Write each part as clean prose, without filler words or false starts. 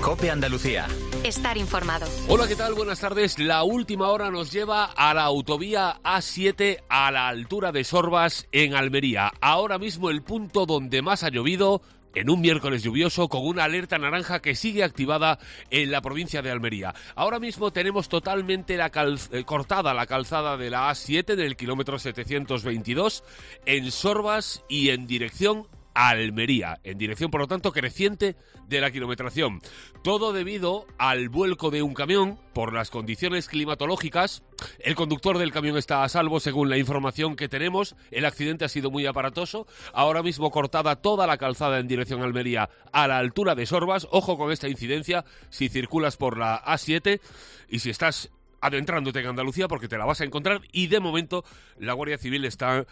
COPE Andalucía. Estar informado. Hola, ¿qué tal? Buenas tardes. La última hora nos lleva a la autovía A7 a la altura de Sorbas, en Almería. Ahora mismo el punto donde más ha llovido en un miércoles lluvioso, con una alerta naranja que sigue activada en la provincia de Almería. Ahora mismo tenemos totalmente cortada la calzada de la A7 en el kilómetro 722 en Sorbas y en dirección a Almería, en dirección, por lo tanto, creciente de la kilometración. Todo debido al vuelco de un camión por las condiciones climatológicas. El conductor del camión está a salvo, según la información que tenemos. El accidente ha sido muy aparatoso. Ahora mismo cortada toda la calzada en dirección a Almería a la altura de Sorbas. Ojo con esta incidencia si circulas por la A7 y si estás adentrándote en Andalucía, porque te la vas a encontrar, y de momento la Guardia Civil está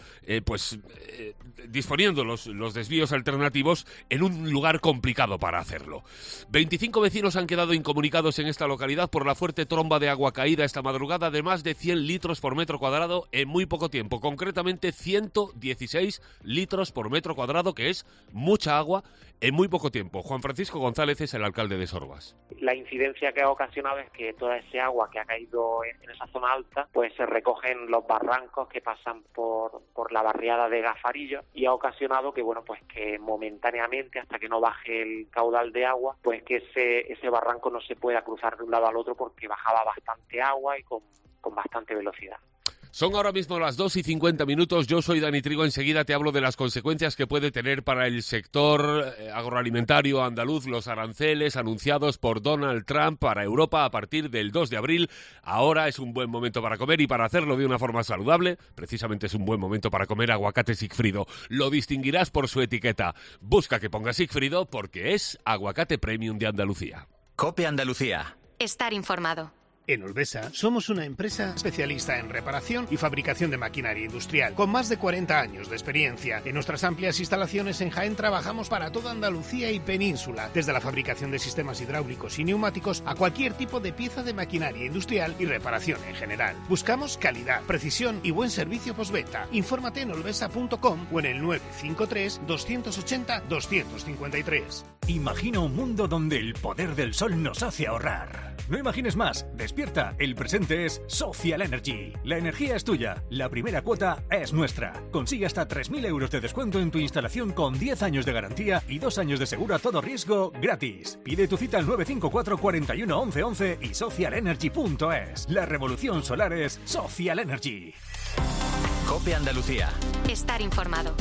disponiendo los desvíos alternativos en un lugar complicado para hacerlo. 25 vecinos han quedado incomunicados en esta localidad por la fuerte tromba de agua caída esta madrugada de más de 100 litros por metro cuadrado en muy poco tiempo, concretamente 116 litros por metro cuadrado, que es mucha agua en muy poco tiempo. Juan Francisco González es el alcalde de Sorbas. La incidencia que ha ocasionado es que toda ese agua que ha caído en esa zona alta, pues se recogen los barrancos que pasan por la barriada de Gafarillo, y ha ocasionado que, que momentáneamente, hasta que no baje el caudal de agua, pues que ese barranco no se pueda cruzar de un lado al otro, porque bajaba bastante agua y con bastante velocidad. Son ahora mismo las 2:50. Yo soy Dani Trigo. Enseguida te hablo de las consecuencias que puede tener para el sector agroalimentario andaluz los aranceles anunciados por Donald Trump para Europa a partir del 2 de abril. Ahora es un buen momento para comer, y para hacerlo de una forma saludable, precisamente es un buen momento para comer aguacate Sigfrido. Lo distinguirás por su etiqueta. Busca que ponga Sigfrido, porque es aguacate premium de Andalucía. COPE Andalucía. Estar informado. En Olvesa somos una empresa especialista en reparación y fabricación de maquinaria industrial, con más de 40 años de experiencia. En nuestras amplias instalaciones en Jaén trabajamos para toda Andalucía y península, desde la fabricación de sistemas hidráulicos y neumáticos a cualquier tipo de pieza de maquinaria industrial y reparación en general. Buscamos calidad, precisión y buen servicio postventa. Infórmate en olvesa.com o en el 953 280 253. Imagina un mundo donde el poder del sol nos hace ahorrar. No imagines más, despierta, el presente es Social Energy. La energía es tuya, la primera cuota es nuestra. Consigue hasta 3.000 euros de descuento en tu instalación con 10 años de garantía y 2 años de seguro a todo riesgo gratis. Pide tu cita al 954 41 11 11 y socialenergy.es. La revolución solar es Social Energy. COPE Andalucía. Estar informado.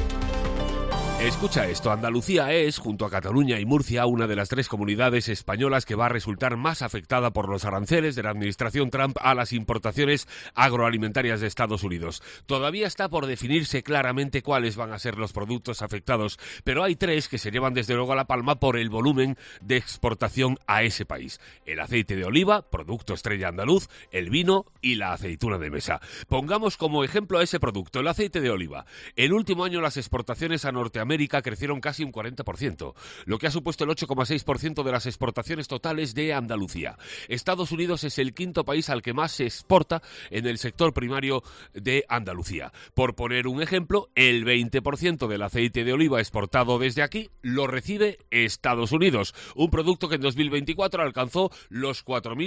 Escucha esto, Andalucía es, junto a Cataluña y Murcia, una de las 3 comunidades españolas que va a resultar más afectada por los aranceles de la administración Trump a las importaciones agroalimentarias de Estados Unidos. Todavía está por definirse claramente cuáles van a ser los productos afectados, pero hay 3 que se llevan desde luego a la palma por el volumen de exportación a ese país: el aceite de oliva, producto estrella andaluz, el vino y la aceituna de mesa. Pongamos como ejemplo a ese producto, el aceite de oliva. El último año las exportaciones a Norteamérica crecieron casi un 40%, lo que ha supuesto el 8,6% de las exportaciones totales de Andalucía. Estados Unidos es el 5º país al que más se exporta en el sector primario de Andalucía. Por poner un ejemplo, el 20% del aceite de oliva exportado desde aquí lo recibe Estados Unidos, un producto que en 2024 alcanzó los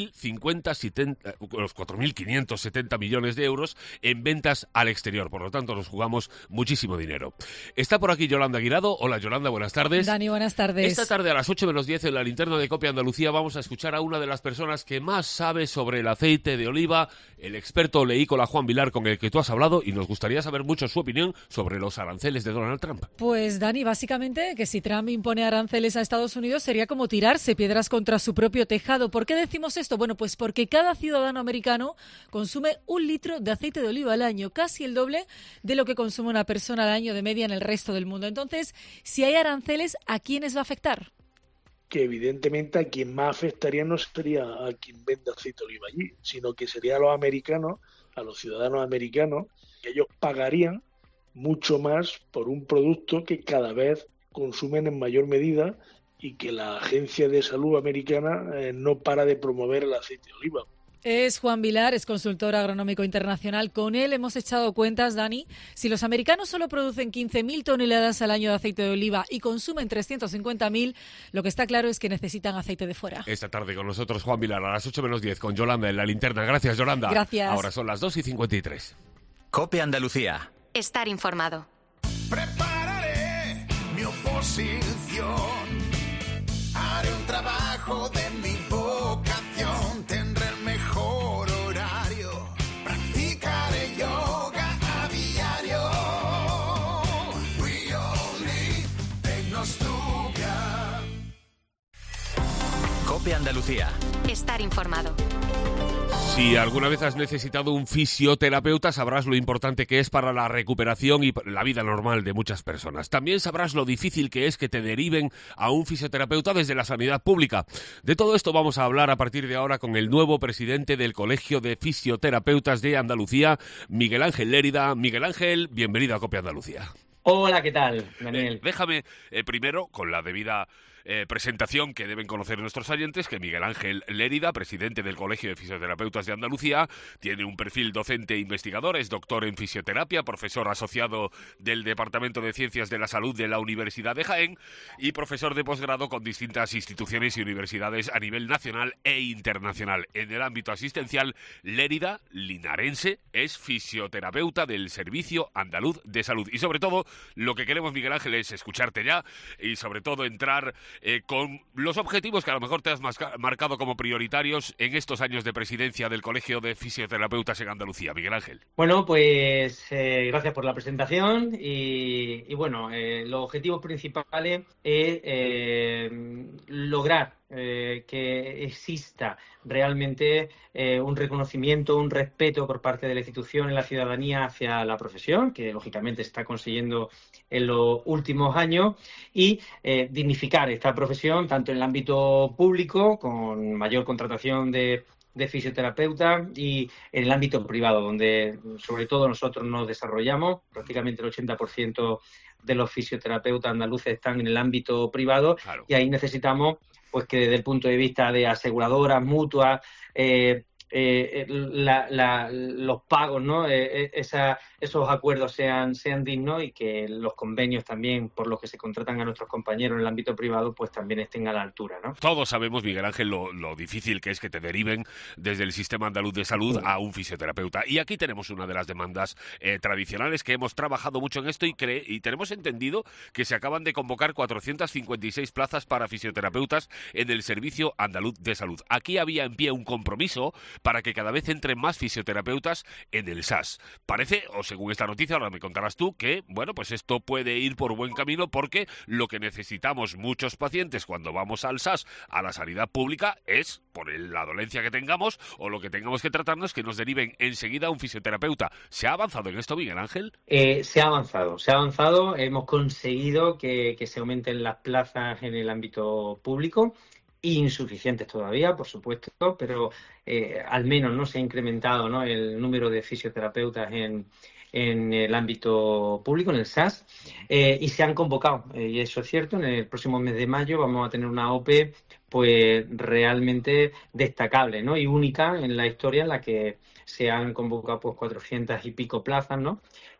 4.570 millones de euros en ventas al exterior. Por lo tanto, nos jugamos muchísimo dinero. Está por aquí Yolanda Guirado. Hola, Yolanda, buenas tardes. Dani, buenas tardes. Esta tarde a las 8:10 en la linterna de COPE Andalucía vamos a escuchar a una de las personas que más sabe sobre el aceite de oliva, el experto oleícola Juan Vilar, con el que tú has hablado, y nos gustaría saber mucho su opinión sobre los aranceles de Donald Trump. Pues, Dani, básicamente que si Trump impone aranceles a Estados Unidos sería como tirarse piedras contra su propio tejado. ¿Por qué decimos esto? Bueno, pues porque cada ciudadano americano consume 1 litro de aceite de oliva al año, casi el doble de lo que consume una persona al año de media en el resto del mundo. Entonces, si hay aranceles, ¿a quiénes va a afectar? Que evidentemente a quien más afectaría no sería a quien vende aceite de oliva allí, sino que sería a los americanos, a los ciudadanos americanos, que ellos pagarían mucho más por un producto que cada vez consumen en mayor medida y que la Agencia de Salud americana no para de promover el aceite de oliva. Es Juan Vilar, es consultor agronómico internacional. Con él hemos echado cuentas, Dani. Si los americanos solo producen 15.000 toneladas al año de aceite de oliva y consumen 350.000, lo que está claro es que necesitan aceite de fuera. Esta tarde con nosotros Juan Vilar a las 8 menos 10 con Yolanda en la linterna. Gracias, Yolanda. Gracias. Ahora son las 2:53. COPE Andalucía. Estar informado. Prepararé mi oposición. Haré un trabajo de mi vocación. Tendré el mejor horario. Practicaré yoga a diario. We all need Tecnostudia. COPE Andalucía. Estar informado. Si alguna vez has necesitado un fisioterapeuta, sabrás lo importante que es para la recuperación y la vida normal de muchas personas. También sabrás lo difícil que es que te deriven a un fisioterapeuta desde la sanidad pública. De todo esto vamos a hablar a partir de ahora con el nuevo presidente del Colegio de Fisioterapeutas de Andalucía, Miguel Ángel Lérida. Miguel Ángel, bienvenido a COPE Andalucía. Hola, ¿qué tal, Daniel? Déjame primero, con la debida presentación que deben conocer nuestros oyentes, que Miguel Ángel Lérida, presidente del Colegio de Fisioterapeutas de Andalucía, tiene un perfil docente e investigador, es doctor en fisioterapia, profesor asociado del Departamento de Ciencias de la Salud de la Universidad de Jaén y profesor de posgrado con distintas instituciones y universidades a nivel nacional e internacional. En el ámbito asistencial, Lérida, linarense, es fisioterapeuta del Servicio Andaluz de Salud. Y sobre todo, lo que queremos, Miguel Ángel, es escucharte ya y sobre todo entrar con los objetivos que a lo mejor te has marcado como prioritarios en estos años de presidencia del Colegio de Fisioterapeutas en Andalucía. Miguel Ángel. Bueno, pues gracias por la presentación y bueno, los objetivos principales es lograr que exista realmente un reconocimiento, un respeto por parte de la institución en la ciudadanía hacia la profesión, que lógicamente se está consiguiendo en los últimos años, y dignificar esta profesión tanto en el ámbito público, con mayor contratación de fisioterapeutas, y en el ámbito privado, donde sobre todo nosotros nos desarrollamos. Prácticamente el 80% de los fisioterapeutas andaluces están en el ámbito privado. Claro. Y ahí necesitamos pues que desde el punto de vista de aseguradoras, mutuas, los pagos, ¿no? Esos acuerdos sean dignos y que los convenios también por los que se contratan a nuestros compañeros en el ámbito privado pues también estén a la altura, ¿no? Todos sabemos, Miguel Ángel, lo difícil que es que te deriven desde el Sistema Andaluz de Salud a un fisioterapeuta. Y aquí tenemos una de las demandas tradicionales, que hemos trabajado mucho en esto y tenemos entendido que se acaban de convocar 456 plazas para fisioterapeutas en el Servicio Andaluz de Salud. Aquí había en pie un compromiso para que cada vez entren más fisioterapeutas en el SAS. Parece, o según esta noticia, ahora me contarás tú, que, bueno, pues esto puede ir por buen camino, porque lo que necesitamos muchos pacientes cuando vamos al SAS, a la sanidad pública, es, por la dolencia que tengamos o lo que tengamos que tratarnos, que nos deriven enseguida a un fisioterapeuta. ¿Se ha avanzado en esto, Miguel Ángel? Se ha avanzado. Hemos conseguido que se aumenten las plazas en el ámbito público. Insuficientes todavía, por supuesto, pero al menos no se ha incrementado, ¿no?, el número de fisioterapeutas en el ámbito público, en el SAS, y se han convocado, y eso es cierto. En el próximo mes de mayo vamos a tener una OPE pues realmente destacable, ¿no?, y única en la historia, en la que se han convocado pues 400 y pico plazas, ¿no?,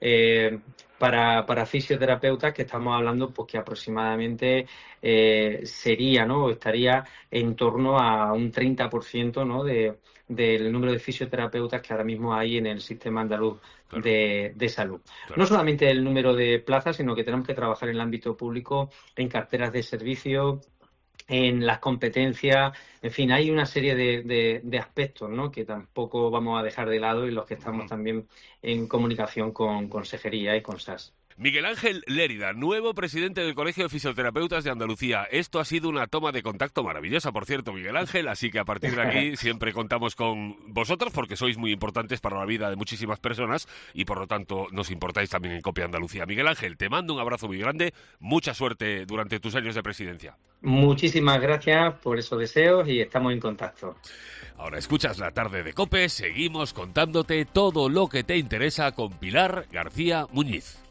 para fisioterapeutas, que estamos hablando pues que aproximadamente sería, ¿no?, estaría en torno a un 30%, ¿no?, del número de fisioterapeutas que ahora mismo hay en el Sistema Andaluz de Salud. Claro. No solamente el número de plazas, sino que tenemos que trabajar en el ámbito público, en carteras de servicio, en las competencias, en fin, hay una serie de aspectos, ¿no?, que tampoco vamos a dejar de lado y los que estamos también en comunicación con Consejería y con SAS. Miguel Ángel Lérida, nuevo presidente del Colegio de Fisioterapeutas de Andalucía. Esto ha sido una toma de contacto maravillosa, por cierto, Miguel Ángel, así que a partir de aquí siempre contamos con vosotros, porque sois muy importantes para la vida de muchísimas personas y por lo tanto nos importáis también en COPE Andalucía. Miguel Ángel, te mando un abrazo muy grande, mucha suerte durante tus años de presidencia. Muchísimas gracias por esos deseos y estamos en contacto. Ahora escuchas La Tarde de COPE, seguimos contándote todo lo que te interesa con Pilar García Muñiz.